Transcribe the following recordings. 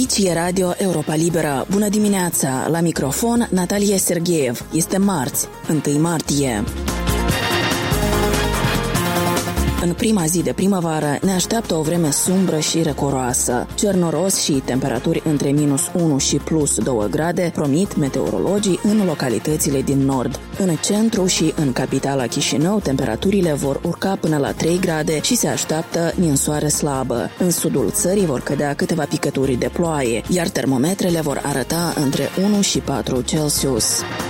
Aici e Radio Europa Liberă. Bună dimineața! La microfon Natalia Sergeev. Este marți, 1 martie. În prima zi de primăvară ne așteaptă o vreme sumbră și răcoroasă. Cer noros și temperaturi între -1 și +2 grade promit meteorologii în localitățile din nord. În centru și în capitala Chișinău temperaturile vor urca până la 3 grade și se așteaptă ninsoare slabă. În sudul țării vor cădea câteva picături de ploaie, iar termometrele vor arăta între 1 și 4 Celsius.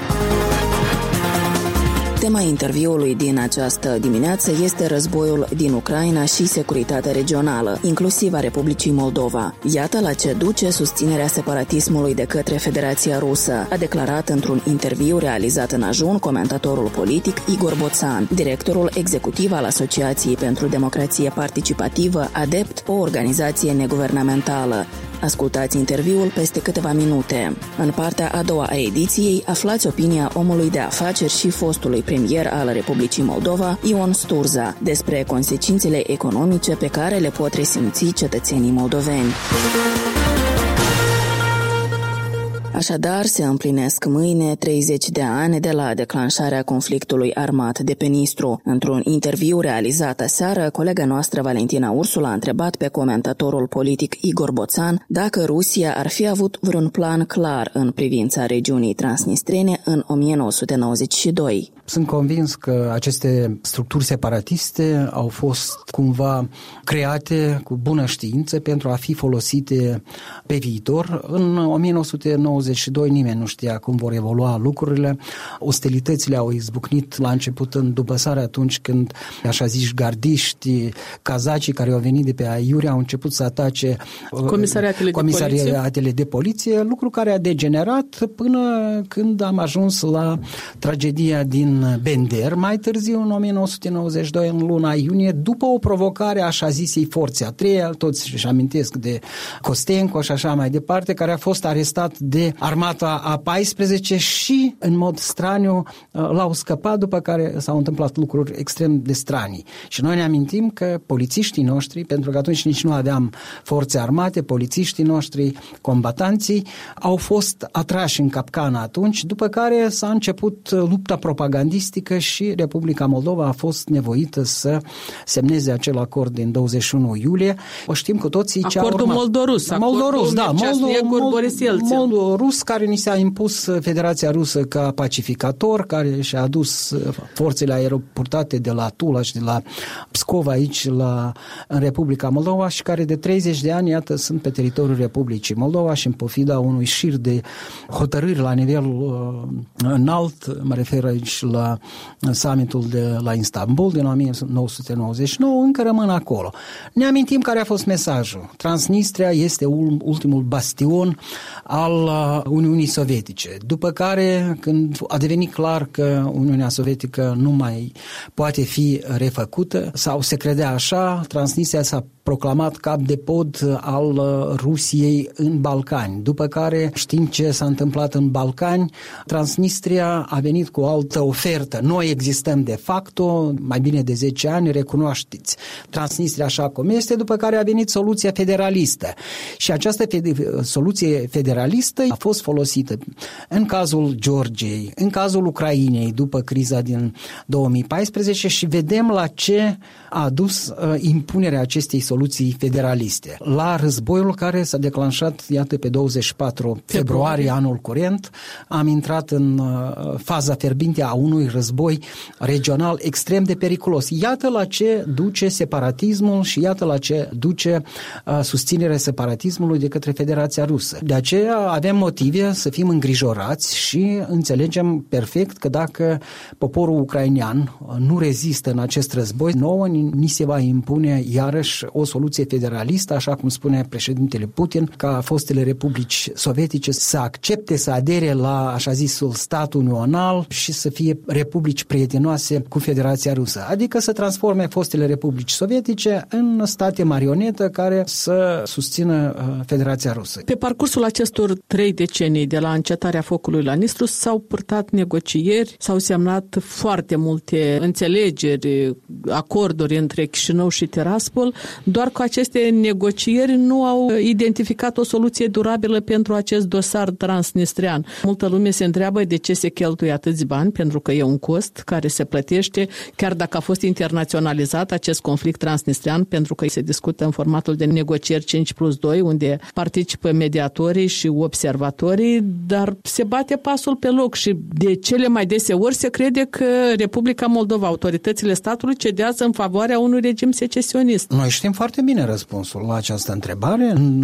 Tema interviului din această dimineață este războiul din Ucraina și securitatea regională, inclusiv a Republicii Moldova. Iată la ce duce susținerea separatismului de către Federația Rusă, a declarat într-un interviu realizat în ajun comentatorul politic Igor Boțan, directorul executiv al Asociației pentru Democrație Participativă, ADEPT, o organizație neguvernamentală. Ascultați interviul peste câteva minute. În partea a doua a ediției aflați opinia omului de afaceri și fostului premier al Republicii Moldova, Ion Sturza, despre consecințele economice pe care le pot resimți cetățenii moldoveni. Așadar, se împlinesc mâine 30 de ani de la declanșarea conflictului armat de pe Nistru. Într-un interviu realizat aseară, colega noastră Valentina Ursul a întrebat pe comentatorul politic Igor Boțan dacă Rusia ar fi avut vreun plan clar în privința regiunii transnistrene în 1992. Sunt convins că aceste structuri separatiste au fost cumva create cu bună știință pentru a fi folosite pe viitor. În 1992 nimeni nu știa cum vor evolua lucrurile. Ostilitățile au izbucnit la început în Dubăsare atunci când, așa zici, gardiști, cazacii care au venit de pe Aiurea au început să atace comisariatele de poliție, lucru care a degenerat până când am ajuns la tragedia din Bender, mai târziu în 1992, în luna iunie, după o provocare așa zisei forțe a treia, toți își amintesc de Costenco și așa mai departe, care a fost arestat de armata a 14 și în mod straniu l-au scăpat, după care s-au întâmplat lucruri extrem de stranii. Și noi ne amintim că polițiștii noștri, pentru că atunci nici nu aveam forțe armate, polițiștii noștri, combatanții, au fost atrași în capcană atunci, după care s-a început lupta propagandistică și Republica Moldova a fost nevoită să semneze acel acord din 21 iulie. O știm cu toții ce a urmat. Acordul Moldorus, Moldorus, care ni s-a impus Federația Rusă ca pacificator, care și-a adus forțele aeroportate de la Tula și de la Pskov aici în Republica Moldova și care de 30 de ani, iată, sunt pe teritoriul Republicii Moldova și în pofida unui șir de hotărâri la nivel înalt, mă refer aici la summitul de la Istanbul din 1999, încă rămân acolo. Ne amintim care a fost mesajul. Transnistria este ultimul bastion al Uniunii Sovietice. După care, când a devenit clar că Uniunea Sovietică nu mai poate fi refăcută, sau se credea așa, Transnistria s-a proclamat cap de pod al Rusiei în Balcani. După care știm ce s-a întâmplat în Balcani. Transnistria a venit cu o altă ofertă. Noi existăm de facto, mai bine de 10 ani, recunoașteți Transnistria așa cum este, după care a venit soluția federalistă. Și această soluție federalistă a fost folosită în cazul Georgiei, în cazul Ucrainei, după criza din 2014 și vedem la ce a adus impunerea acestei soluții federaliste. La războiul care s-a declanșat, iată, pe 24 februarie anul curent, am intrat în faza fierbinte a unui război regional extrem de periculos. Iată la ce duce separatismul și iată la ce duce susținerea separatismului de către Federația Rusă. De aceea avem motive să fim îngrijorați și înțelegem perfect că dacă poporul ucrainean nu rezistă în acest război, nouă ni se va impune iarăși o soluție federalistă, așa cum spune președintele Putin, ca fostele republici sovietice să accepte să adere la așa zisul stat unional și să fie republici prietenoase cu Federația Rusă. Adică să transforme fostele republici sovietice în state marionetă care să susțină Federația Rusă. Pe parcursul acestor 3 decenii de la încetarea focului la Nistru s-au purtat negocieri, s-au semnat foarte multe înțelegeri, acorduri între Chișinău și Tiraspol. doar că aceste negocieri nu au identificat o soluție durabilă pentru acest dosar transnistrean. Multă lume se întreabă de ce se cheltuie atâți bani, pentru că e un cost care se plătește, chiar dacă a fost internaționalizat acest conflict transnistrean, pentru că se discută în formatul de negocieri 5+2, unde participă mediatorii și observatorii, dar se bate pasul pe loc și de cele mai deseori se crede că Republica Moldova, autoritățile statului, cedează în favoarea unui regim secesionist. Noi știm foarte bine răspunsul la această întrebare. În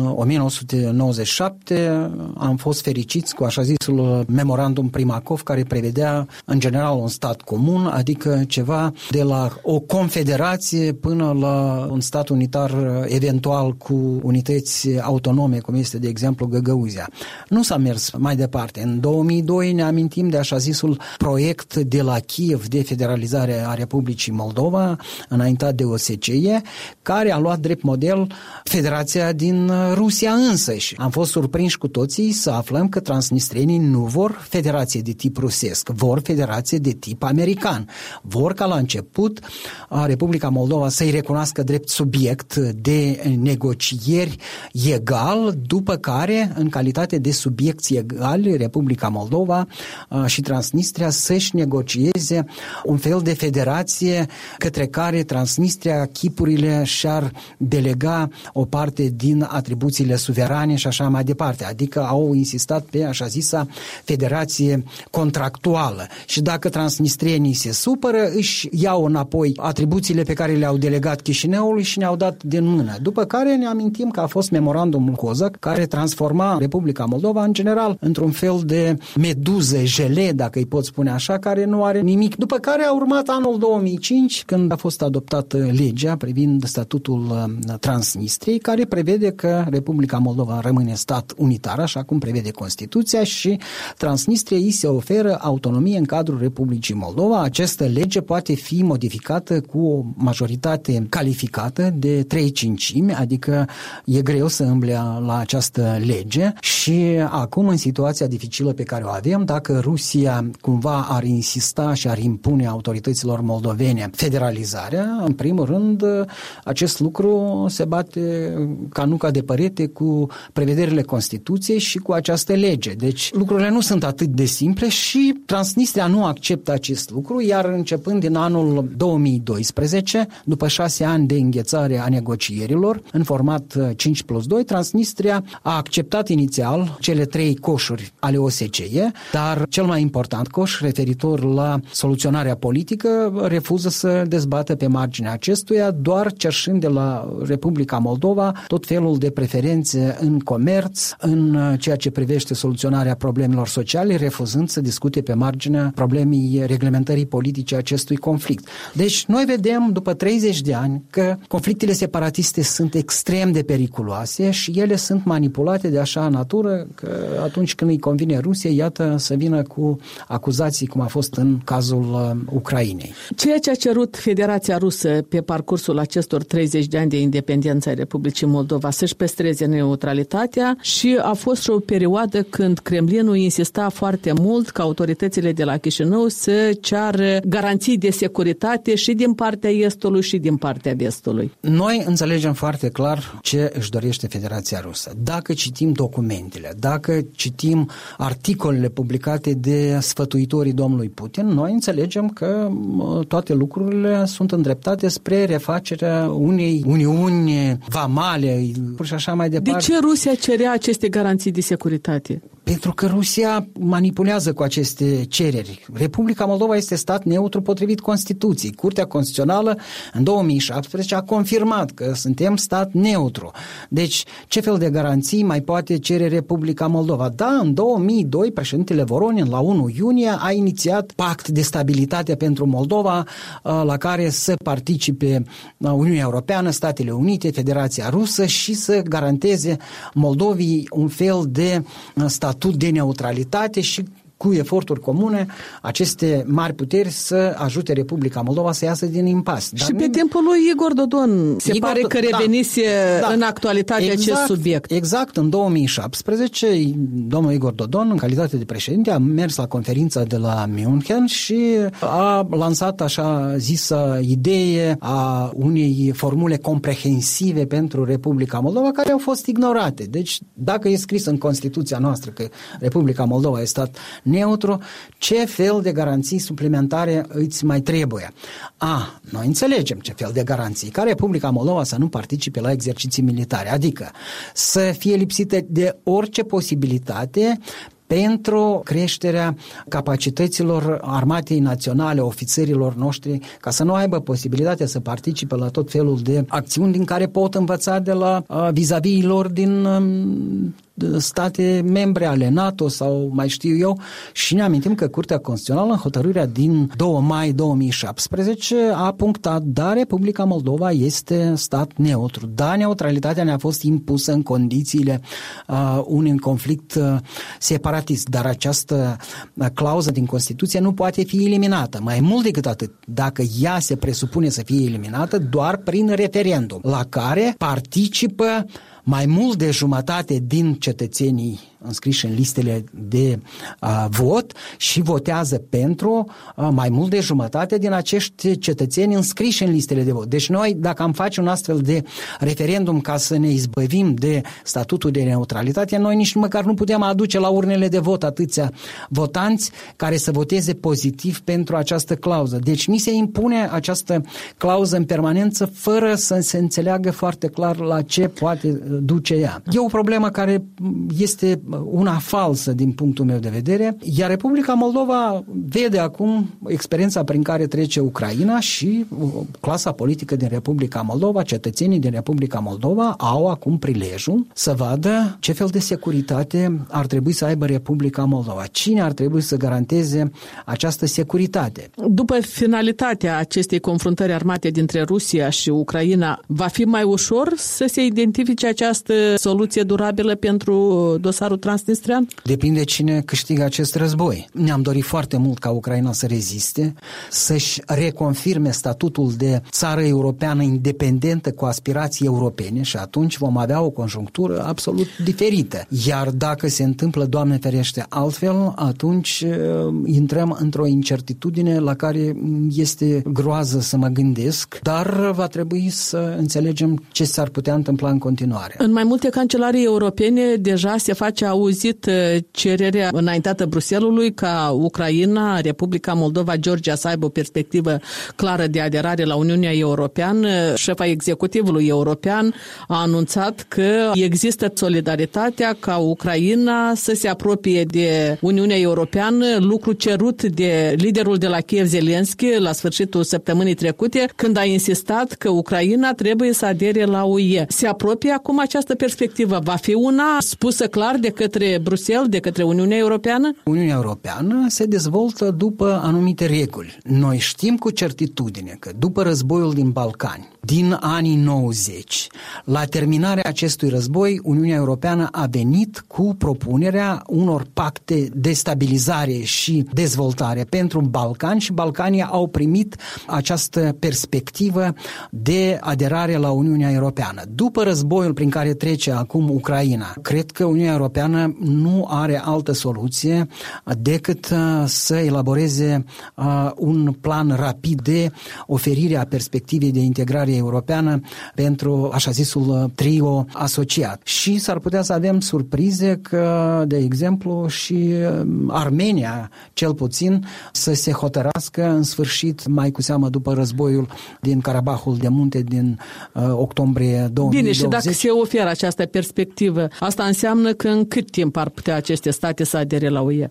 1997 am fost fericiți cu așa zisul memorandum Primakov, care prevedea în general un stat comun, adică ceva de la o confederație până la un stat unitar eventual cu unități autonome, cum este de exemplu Găgăuzia. Nu s-a mers mai departe. În 2002 ne amintim de așa zisul proiect de la Kiev de federalizare a Republicii Moldova, înaintat de OSCE, care a luat drept model Federația din Rusia însăși. Am fost surprinși cu toții să aflăm că transnistrenii nu vor federație de tip rusesc, vor federație de tip american. Vor ca la început Republica Moldova să-i recunoască drept subiect de negocieri egal, după care, în calitate de subiecți egali, Republica Moldova și Transnistria să-și negocieze un fel de federație către care Transnistria, chipurile și-ar delega o parte din atribuțiile suverane și așa mai departe. Adică au insistat pe așa zisa federație contractuală. Și dacă transnistrienii se supără, își iau înapoi atribuțiile pe care le-au delegat Chișinăului și ne-au dat din mână. După care ne amintim că a fost memorandumul Cozac, care transforma Republica Moldova în general într-un fel de meduză jele, dacă îi pot spune așa, care nu are nimic. După care a urmat anul 2005, când a fost adoptată legea privind statutul Transnistriei, care prevede că Republica Moldova rămâne stat unitar, așa cum prevede Constituția, și Transnistriei îi se oferă autonomie în cadrul Republicii Moldova. Această lege poate fi modificată cu o majoritate calificată de 3/5, adică e greu să îmble la această lege și acum, în situația dificilă pe care o avem, dacă Rusia cumva ar insista și ar impune autorităților moldovene federalizarea, în primul rând, acest lucru se bate ca nuca de părete cu prevederile Constituției și cu această lege. Deci lucrurile nu sunt atât de simple și Transnistria nu acceptă acest lucru, iar începând din anul 2012, după 6 ani de înghețare a negocierilor, în format 5+2, Transnistria a acceptat inițial cele 3 coșuri ale OSCE, dar cel mai important coș, referitor la soluționarea politică, refuză să dezbată pe marginea acestuia, doar cerșând de la Republica Moldova tot felul de preferențe în comerț, în ceea ce privește soluționarea problemelor sociale, refuzând să discute pe marginea problemei reglementării politice a acestui conflict. Deci noi vedem după 30 de ani că conflictele separatiste sunt extrem de periculoase și ele sunt manipulate de așa natură că atunci când îi convine Rusia, iată, să vină cu acuzații, cum a fost în cazul Ucrainei. Ceea ce a cerut Federația Rusă pe parcursul acestor 30 de ani de independență a Republicii Moldova să-și păstreze neutralitatea și a fost și o perioadă când Kremlinul insista foarte mult ca autoritățile de la Chișinău să ceară garanții de securitate și din partea Estului și din partea Vestului. Noi înțelegem foarte clar ce își dorește Federația Rusă. Dacă citim documentele, dacă citim articolele publicate de sfătuitorii domnului Putin, noi înțelegem că toate lucrurile sunt îndreptate spre refacerea unei uniuni vamale și așa mai departe. De ce Rusia cerea aceste garanții de securitate? Pentru că Rusia manipulează cu aceste cereri. Republica Moldova este stat neutru potrivit Constituției. Curtea Constituțională în 2017 a confirmat că suntem stat neutru. Deci, ce fel de garanții mai poate cere Republica Moldova? Da, în 2002, președintele Voronin, la 1 iunie, a inițiat pact de stabilitate pentru Moldova, la care să participe Uniunea Europeană, Statele Unite, Federația Rusă și să garanteze Moldovii un fel de statut de neutralitate și cu eforturi comune aceste mari puteri să ajute Republica Moldova să iasă din impas. Și pe timpul lui Igor Dodon se pare că revenise în actualitate acest subiect. Exact, în 2017 domnul Igor Dodon, în calitate de președinte, a mers la conferința de la München și a lansat așa zisă idee a unei formule comprehensive pentru Republica Moldova, care au fost ignorate. Deci, dacă e scris în Constituția noastră că Republica Moldova este stat neutru, ce fel de garanții suplimentare îți mai trebuie? Noi înțelegem ce fel de garanții. Ca Republica Moldova să nu participe la exerciții militare, adică să fie lipsită de orice posibilitate pentru creșterea capacităților armatei naționale, ofițerilor noștri, ca să nu aibă posibilitatea să participe la tot felul de acțiuni din care pot învăța de la vis-a-vis lor din state membre ale NATO sau mai știu eu, și ne amintim că Curtea Constituțională în hotărârea din 2 mai 2017 a punctat: da, Republica Moldova este stat neutru. Da, neutralitatea ne-a fost impusă în condițiile unui conflict separatist, dar această clauză din Constituție nu poate fi eliminată. Mai mult decât atât, dacă ea se presupune să fie eliminată doar prin referendum, la care participă mai mult de jumătate din cetățenii înscriși în listele de vot și votează pentru mai mult de jumătate din acești cetățeni înscriși în listele de vot. Deci noi, dacă am face un astfel de referendum ca să ne izbăvim de statutul de neutralitate, noi nici măcar nu putem aduce la urnele de vot atâția votanți care să voteze pozitiv pentru această clauză. Deci ni se impune această clauză în permanență fără să se înțeleagă foarte clar la ce poate duce ea. E o problemă care este una falsă din punctul meu de vedere, iar Republica Moldova vede acum experiența prin care trece Ucraina și clasa politică din Republica Moldova, cetățenii din Republica Moldova au acum prilejul să vadă ce fel de securitate ar trebui să aibă Republica Moldova. Cine ar trebui să garanteze această securitate? După finalitatea acestei confruntări armate dintre Rusia și Ucraina, va fi mai ușor să se identifice această soluție durabilă pentru dosarul transnistrean? Depinde cine câștigă acest război. Ne-am dorit foarte mult ca Ucraina să reziste, să-și reconfirme statutul de țară europeană independentă cu aspirații europene și atunci vom avea o conjunctură absolut diferită. Iar dacă se întâmplă, Doamne ferește, altfel, atunci intrăm într-o incertitudine la care este groază să mă gândesc, dar va trebui să înțelegem ce s-ar putea întâmpla în continuare. În mai multe cancelarii europene deja se face auzit cererea înaintată Bruxellesului ca Ucraina, Republica Moldova, Georgia să aibă o perspectivă clară de aderare la Uniunea Europeană. Șefa executivului european a anunțat că există solidaritatea ca Ucraina să se apropie de Uniunea Europeană, lucru cerut de liderul de la Kiev, Zelensky, la sfârșitul săptămânii trecute, când a insistat că Ucraina trebuie să adere la UE. Se apropie acum această perspectivă? Va fi una spusă clar de către Bruxelles, de către Uniunea Europeană? Uniunea Europeană se dezvoltă după anumite reguli. Noi știm cu certitudine că după războiul din Balcani, din anii 90, la terminarea acestui război, Uniunea Europeană a venit cu propunerea unor pacte de stabilizare și dezvoltare pentru Balcani și Balcanii au primit această perspectivă de aderare la Uniunea Europeană. După războiul prin care trece acum Ucraina, cred că Uniunea Europeană nu are altă soluție decât să elaboreze un plan rapid de oferire a perspectivei de integrare europeană pentru așa zisul trio asociat. Și s-ar putea să avem surprize că, de exemplu, și Armenia, cel puțin, să se hotărască în sfârșit, mai cu seamă după războiul din Karabahul de Munte din octombrie 2020. Bine, și dacă se oferă această perspectivă, asta înseamnă că în cât timp ar putea aceste state să adere la UE?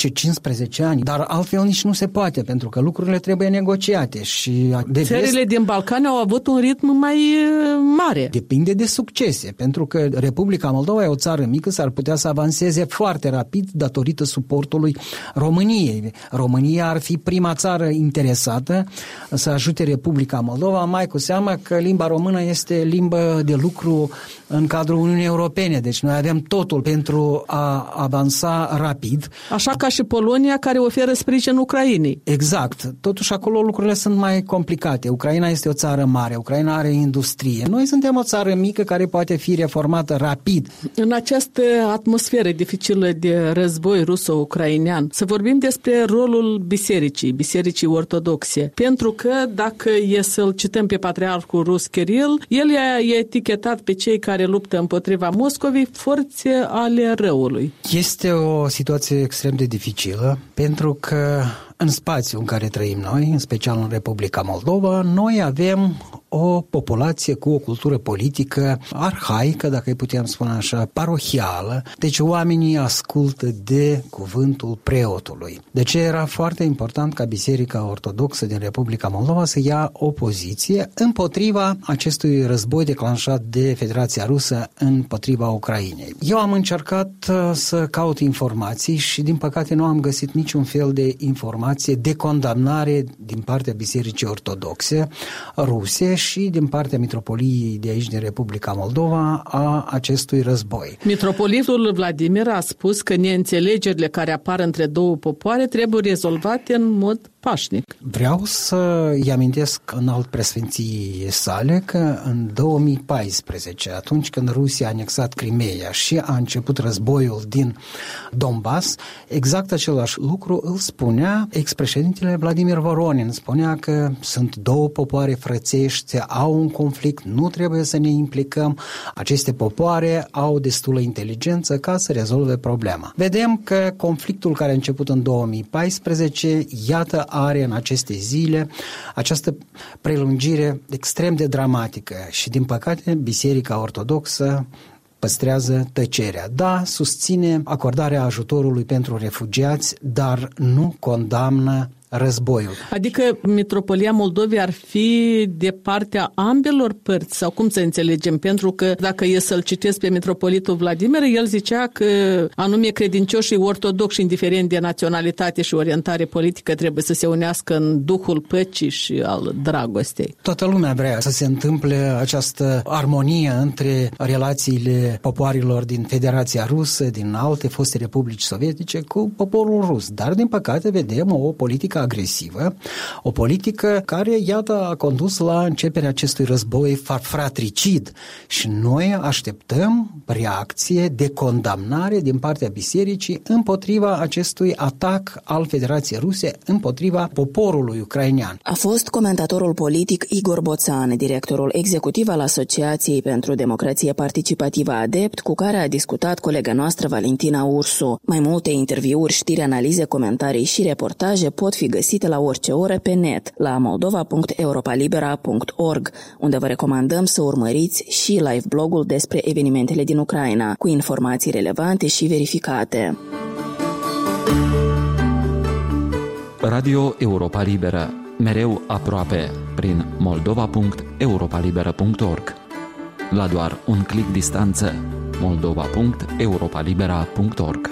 10-15 ani, dar altfel nici nu se poate, pentru că lucrurile trebuie negociate. Și țările din Balcani au avut un ritm mai mare. Depinde de succese, pentru că Republica Moldova e o țară mică, s-ar putea să avanseze foarte rapid datorită suportului României. România ar fi prima țară interesată să ajute Republica Moldova, mai cu seamă că limba română este limbă de lucru în cadrul Uniunii Europene, deci noi avem totul pentru a avansa rapid. Așa ca și Polonia, care oferă sprijin Ucrainei. Exact. Totuși acolo lucrurile sunt mai complicate. Ucraina este o țară mare, Ucraina are industrie. Noi suntem o țară mică care poate fi reformată rapid. În această atmosferă dificilă de război ruso-ucrainean, să vorbim despre rolul bisericii ortodoxe. Pentru că, dacă e să-l cităm pe patriarhul rus Kiril, el i-a etichetat pe cei care luptă împotriva Moscovei forțe ale răului. Este o situație extrem de dificilă, pentru că în spațiul în care trăim noi, în special în Republica Moldova, noi avem o populație cu o cultură politică arhaică, dacă îi putem spune așa, parohială. Deci oamenii ascultă de cuvântul preotului. De ce era foarte important ca Biserica Ortodoxă din Republica Moldova să ia o poziție împotriva acestui război declanșat de Federația Rusă împotriva Ucrainei. Eu am încercat să caut informații și din păcate nu am găsit niciun fel de informație de condamnare din partea Bisericii Ortodoxe ruse și din partea mitropoliei de aici din Republica Moldova a acestui război. Mitropolitul Vladimir a spus că neînțelegerile care apar între două popoare trebuie rezolvate în mod pașnic. Vreau să-i amintesc în alt preasfinției sale că în 2014, atunci când Rusia a anexat Crimeea și a început războiul din Donbass, exact același lucru îl spunea ex-președintele Vladimir Voronin. Spunea că sunt două popoare frățești, au un conflict, nu trebuie să ne implicăm. Aceste popoare au destulă inteligență ca să rezolve problema. Vedem că conflictul care a început în 2014, iată, are în aceste zile această prelungire extrem de dramatică și, din păcate, Biserica Ortodoxă păstrează tăcerea. Da, susține acordarea ajutorului pentru refugiați, dar nu condamnă războiul. Adică Mitropolia Moldovei ar fi de partea ambelor părți, sau cum să înțelegem? Pentru că dacă e să-l citesc pe mitropolitul Vladimir, el zicea că anume credincioșii ortodoxi, indiferent de naționalitate și orientare politică, trebuie să se unească în duhul păcii și al dragostei. Toată lumea vrea să se întâmple această armonie între relațiile popoarelor din Federația Rusă, din alte foste republici sovietice, cu poporul rus. Dar, din păcate, vedem o politică agresivă, o politică care, iată, a condus la începerea acestui război fratricid și noi așteptăm reacție de condamnare din partea bisericii împotriva acestui atac al Federației Ruse împotriva poporului ucrainean. A fost comentatorul politic Igor Boțan, directorul executiv al Asociației pentru Democrație Participativă ADEPT, cu care a discutat colega noastră Valentina Ursu. Mai multe interviuri, știri, analize, comentarii și reportaje pot fi găsite la orice oră pe net, la moldova.europalibera.org, unde vă recomandăm să urmăriți și live-blogul despre evenimentele din Ucraina, cu informații relevante și verificate. Radio Europa Liberă, mereu aproape, prin moldova.europalibera.org. La doar un click distanță, moldova.europalibera.org.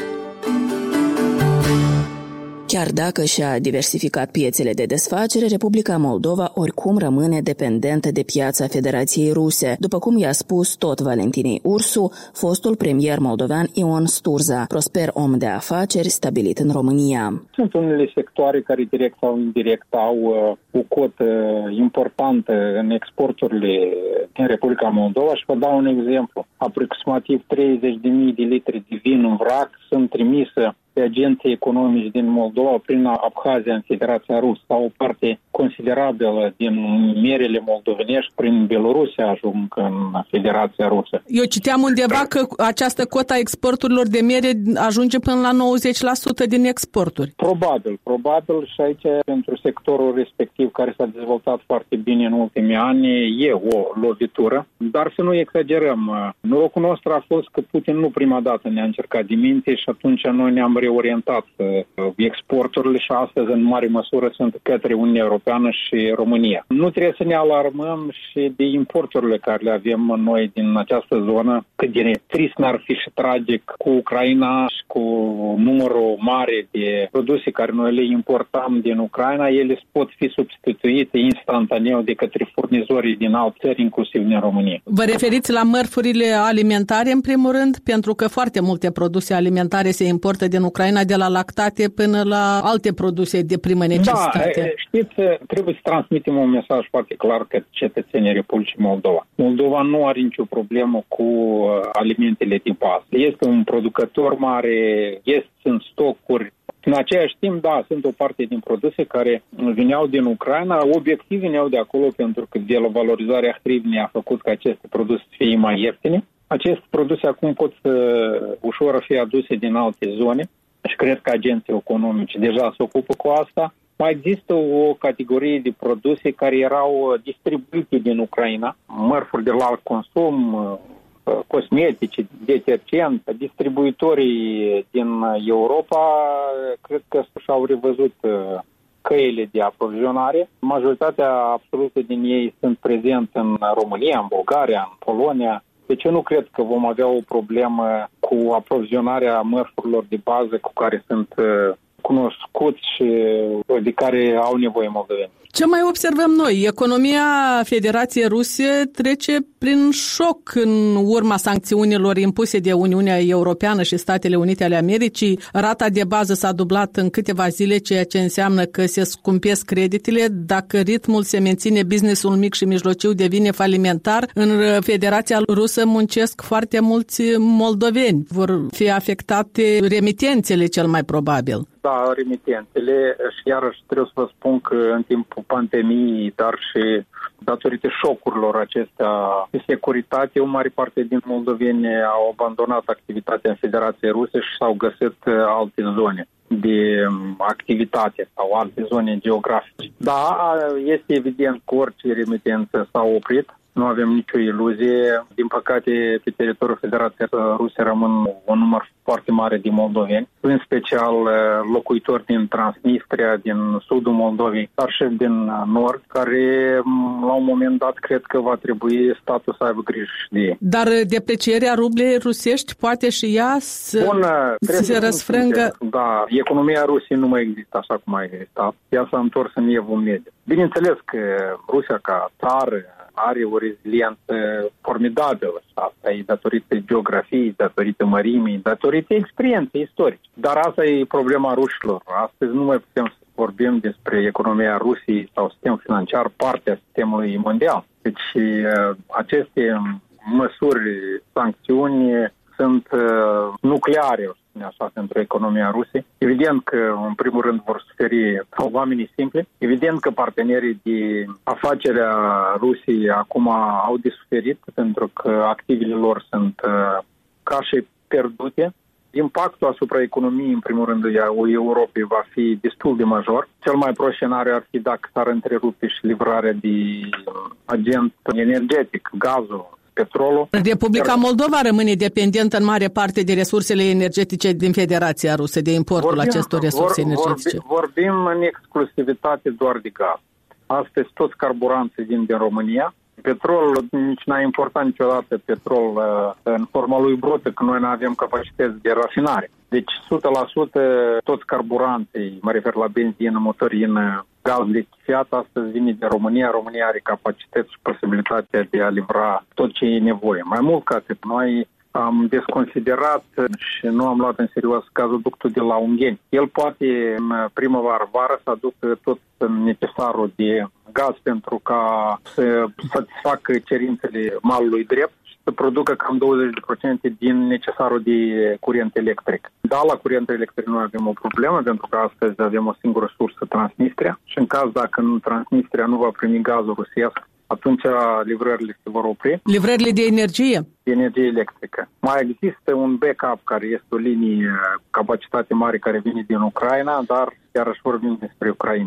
Chiar dacă și-a diversificat piețele de desfacere, Republica Moldova oricum rămâne dependentă de piața Federației Ruse, după cum i-a spus tot Valentinei Ursu, fostul premier moldovean Ion Sturza, prosper om de afaceri stabilit în România. Sunt unele sectoare care direct sau indirect au o cotă importantă în exporturile din Republica Moldova și vă dau un exemplu. Aproximativ 30.000 de litri de vin în vrac sunt trimise de agenții economici din Moldova prin Abhazia în Federația Rusă, sau o parte considerabilă din merele moldovenești prin Belorusia ajung în Federația Rusă. Eu citeam undeva că această cota exporturilor de mere ajunge până la 90% din exporturi. Probabil și aici pentru sectorul respectiv care s-a dezvoltat foarte bine în ultimii ani e o lovitură, dar să nu exagerăm. Norocul nostru a fost că Putin nu prima dată ne-a încercat de minte și atunci noi ne-am reorientat exporturile și astăzi în mare măsură sunt către Uniunea Europeană și România. Nu trebuie să ne alarmăm și de importurile care le avem noi din această zonă, cât de trist n-ar fi și tragic cu Ucraina și cu numărul mare de produse care noi le importam din Ucraina, ele pot fi substituite instantaneu de către furnizorii din alte țări, inclusiv din România. Vă referiți la mărfurile alimentare în primul rând? Pentru că foarte multe produse alimentare se importă din Ucraina, de la lactate până la alte produse de primă necesitate. Da, știți, trebuie să transmitem un mesaj foarte clar către cetățenii Republicii Moldova. Moldova nu are nicio problemă cu alimentele din pas. Este un producător mare, sunt stocuri. În același timp, da, sunt o parte din produse care vineau din Ucraina, obiectiv vineau de acolo pentru că de la valorizarea hryvniei a făcut ca aceste produse să fie mai ieftine. Aceste produse acum pot ușor fi aduse din alte zone și cred că agenții economici deja se ocupă cu asta. Mai există o categorie de produse care erau distribuite din Ucraina, mărfuri de larg consum, cosmetice, detergent. Distribuitorii din Europa cred că și-au revăzut căile de aprovizionare. Majoritatea absolută din ei sunt prezenți în România, în Bulgaria, în Polonia. Deci eu nu cred că vom avea o problemă cu aprovizionarea mărfurilor de bază cu care sunt cunoscuți și de care au nevoie moldoveni. Ce mai observăm noi? Economia Federației Ruse trece prin șoc în urma sancțiunilor impuse de Uniunea Europeană și Statele Unite ale Americii. Rata de bază s-a dublat în câteva zile, ceea ce înseamnă că se scumpesc creditele. Dacă ritmul se menține, businessul mic și mijlociu devine falimentar. În Federația Rusă muncesc foarte mulți moldoveni. Vor fi afectate remitențele cel mai probabil. Da, remitențele și iarăși trebuie să vă spun că în timpul pandemiei, dar și datorită șocurilor acestea de securitate, o mare parte din moldoveni au abandonat activitatea în Federația Rusă și s-au găsit alte zone de activitate sau alte zone geografice. Da, este evident că orice remitență s-a oprit. Nu avem nicio iluzie. Din păcate, pe teritoriul Federației Ruse rămân un număr foarte mare de moldoveni, în special locuitori din Transnistria, din sudul Moldovei, dar și din nord, care la un moment dat cred că va trebui statul să aibă grijă de ei. Dar deprecierea rublei rusești poate și ea să se răsfrângă? Da, economia Rusiei nu mai există așa cum a existat. Ea s-a întors în evul mediu. Bineînțeles că Rusia ca țară are o reziliență formidabilă. Asta e datorită geografiei, datorită mărimii, datorită experienței istorice. Dar asta e problema rușilor. Astăzi nu mai putem să vorbim despre economia Rusiei sau sistem financiar, partea sistemului mondial. Deci aceste măsuri, sancțiuni sunt nucleare, așa, pentru economia Rusiei. Evident că, în primul rând, vor suferi oamenii simpli. Evident că partenerii de afacere a Rusiei acum au de suferit, pentru că activele lor sunt ca și pierdute. Impactul asupra economiei, în primul rând, a Europei va fi destul de major. Cel mai prost scenariu ar fi dacă s-ar întrerupe și livrarea de agent energetic, gazul, petrolul. Republica Moldova rămâne dependentă în mare parte de resursele energetice din Federația Rusă, de importul acestor resurse energetice. Vorbim în exclusivitate doar de gaz. Astăzi toți carburanții din România. Petrolul, nici n-a importat niciodată petrol în forma lui brută, că noi nu avem capacități de rafinare. Deci 100% toți carburanții, mă refer la benzină, motorină, gaz lichefiat, astăzi vine de România. România are capacități și posibilitatea de a livra tot ce e nevoie. Mai mult ca atât, noi am desconsiderat și nu am luat în serios gazoductul de la Ungheni. El poate în primăvară-vară să aducă tot necesarul de gaz pentru ca să satisfacă cerințele malului drept și să producă cam 20% din necesarul de curent electric. Da, la curent electric nu avem o problemă, pentru că astăzi avem o singură sursă, Transnistria, și în caz dacă Transnistria nu va primi gazul rusesc, atunci livrările se vor opri. Livrările de energie? De energie electrică. Mai există un backup care este o linie capacitate mare care vine din Ucraina, dar iarăși vorbim despre Ucraina.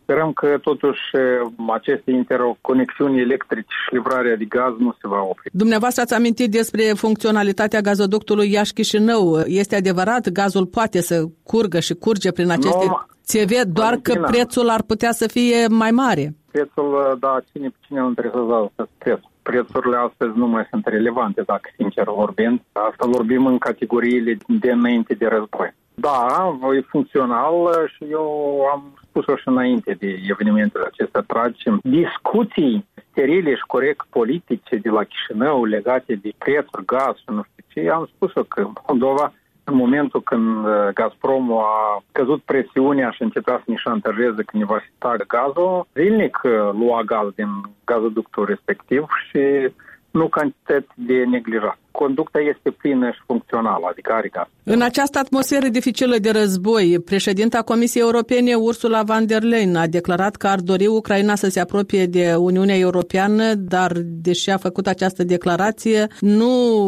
Sperăm că totuși aceste interconexiuni electrice și livrarea de gaz nu se va opri. Dumneavoastră ați amintit despre funcționalitatea gazoductului Iași-Chișinău. Este adevărat, gazul poate să curgă și curge prin aceste țevi, doar că prețul ar putea să fie mai mare. Prețul, da, cine îl interesează prețul? Prețurile astăzi nu mai sunt relevante, dacă sincer vorbind. Asta vorbim în categoriile de înainte de război. Da, e funcțional și eu am spus-o și înainte de evenimentele acestea tragice. Discuții sterile și corect politice de la Chișinău legate de prețuri, gaz și nu știu ce, am spus-o că Moldova, în momentul când Gazpromul a căzut presiunea și începea să ne șantajeze că ne va sta gazul, zilnic lua gaz din gazoductul respectiv și nu cantități de neglijat. Conducta este plină și funcțională, adică are gaz. În această atmosferă dificilă de război, președinta Comisiei Europene, Ursula von der Leyen, a declarat că ar dori Ucraina să se apropie de Uniunea Europeană, dar deși a făcut această declarație, nu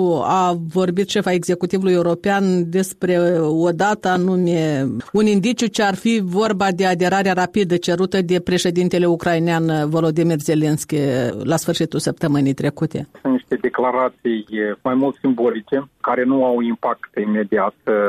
a vorbit șefa executivului european despre o dată anume, un indiciu ce ar fi vorba de aderarea rapidă cerută de președintele ucrainean Volodymyr Zelensky la sfârșitul săptămânii trecute. Sunt niște declarații mai mult simbolice, care nu au impact imediat,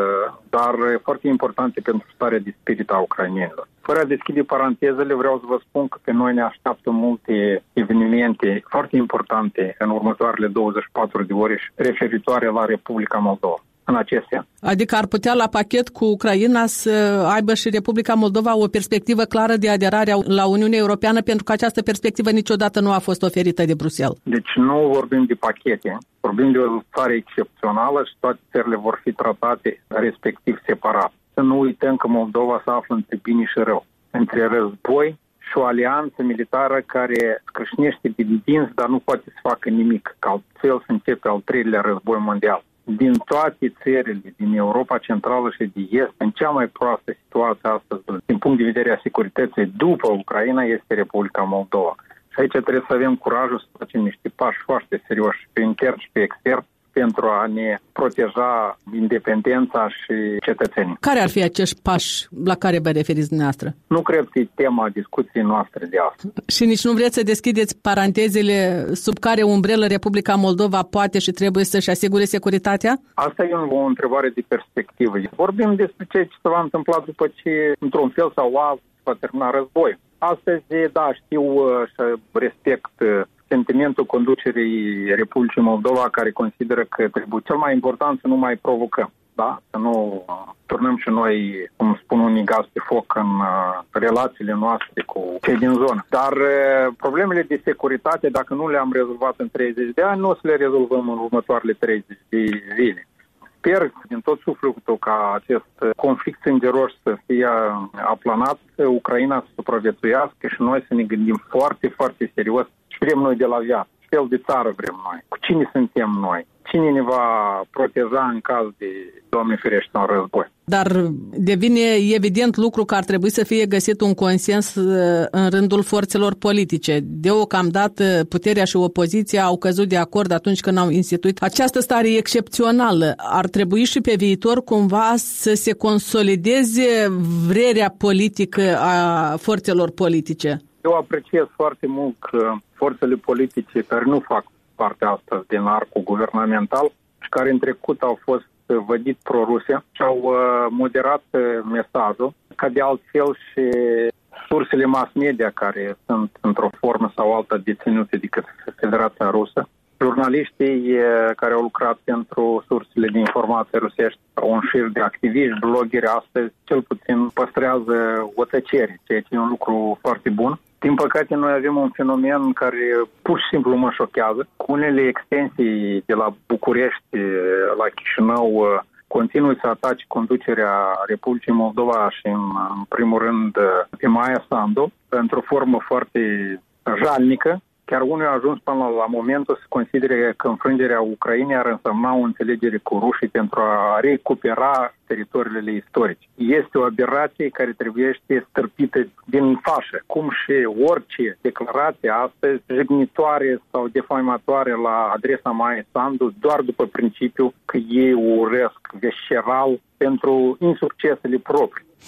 dar foarte importante pentru starea de spirit a ucrainenilor. Fără a deschide parantezele, vreau să vă spun că pe noi ne așteaptă multe evenimente foarte importante în următoarele 24 de ore referitoare la Republica Moldova. În acestea. Adică ar putea la pachet cu Ucraina să aibă și Republica Moldova o perspectivă clară de aderare la Uniunea Europeană, pentru că această perspectivă niciodată nu a fost oferită de Bruxelles. Deci nu vorbim de pachete, vorbim de o stare excepțională și toate țările vor fi tratate respectiv separat. Să nu uităm că Moldova se află între bine și rău, între război și o alianță militară care scrâșnește de dinți, dar nu poate să facă nimic, că altfel se începe al treilea război mondial. Din toate țările din Europa Centrală și de Est, în cea mai proastă situație astăzi, din punct de vedere a securității, după Ucraina, este Republica Moldova. Și aici trebuie să avem curajul să facem niște pași foarte serioși, pe intern și pe extern, pentru a ne proteja independența și cetățenii. Care ar fi acești pași la care vă referiți dumneavoastră? Nu cred că e tema discuției noastre de astăzi. Și nici nu vreți să deschideți parantezele sub care umbrelă Republica Moldova poate și trebuie să-și asigure securitatea? Asta e o întrebare de perspectivă. Vorbim despre ce se va întâmpla după ce, într-un fel sau altul, va termina războiul. Astăzi, da, știu și respect sentimentul conducerii Republicii Moldova, care consideră că trebuie cel mai important să nu mai provocăm, da? Să nu turnăm și noi, cum spun unii, gaz pe foc în relațiile noastre cu cei din zonă. Dar problemele de securitate, dacă nu le-am rezolvat în 30 de ani, nu o să le rezolvăm în următoarele 30 de zile. Sper din tot sufletul ca acest conflict sângeros să fie aplanat, Ucraina să supraviețuiască și noi să ne gândim foarte, foarte serios ce vrem noi de la viață, ce fel de țară vrem noi, cu cine suntem noi, cine ne va proteja în caz de, Doamne ferește, un război. Dar devine evident lucru că ar trebui să fie găsit un consens în rândul forțelor politice. Deocamdată puterea și opoziția au căzut de acord atunci când au instituit această stare excepțională. Ar trebui și pe viitor cumva să se consolideze vrerea politică a forțelor politice. Eu apreciez foarte mult că forțele politice care nu fac partea asta din arcul guvernamental și care în trecut au fost vădit pro-Rusia și au moderat mesajul, ca de altfel și sursele mass media care sunt într-o formă sau alta deținute de către Federația Rusă, jurnaliștii care au lucrat pentru sursele de informație rusești, un șir de activiști, blogeri, astăzi cel puțin păstrează o tăcere, ceea ce e un lucru foarte bun. Din păcate, noi avem un fenomen care pur și simplu mă șochează. Cu unele extensii de la București la Chișinău continuă să atace conducerea Republicii Moldova și, în primul rând, pe Maia Sandu, într-o formă foarte jalnică. Chiar unul a ajuns până la momentul să considere că înfrângerea Ucrainei ar însemna o înțelegere cu rușii pentru a recupera teritoriile istorice. Este o aberație care trebuie stârpită din fașă, cum și orice declarație astăzi jignitoare sau defamatoare la adresa Maiei Sandu, doar după principiu că ei o urăsc visceral pentru insuccesele proprii politice.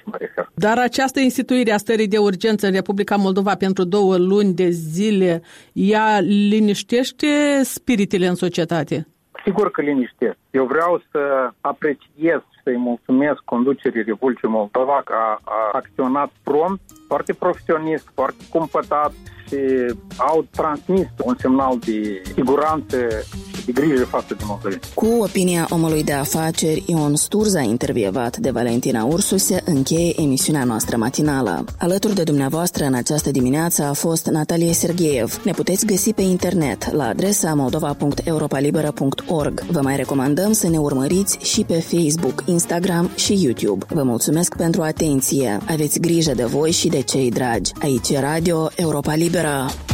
ce mă refer. Dar această instituire a stării de urgență în Republica Moldova pentru 2 luni de zile, ea liniștește spiritele în societate? Sigur că liniștesc. Eu vreau să apreciez și să-i mulțumesc conducerii Republicii Moldova că a acționat prompt, foarte profesionist, foarte cumpătat și au transmis un semnal de siguranță și de grijă față de moldoveni. Cu opinia omului de afaceri Ion Sturza, intervievat de Valentina Ursu, se încheie emisiunea noastră matinală. Alături de dumneavoastră în această dimineață a fost Natalia Sergeev. Ne puteți găsi pe internet la adresa moldova.europalibera.org. Vă mai recomandăm să ne urmăriți și pe Facebook, Instagram și YouTube. Vă mulțumesc pentru atenție. Aveți grijă de voi și de cei dragi. Aici e Radio Europa Liberă.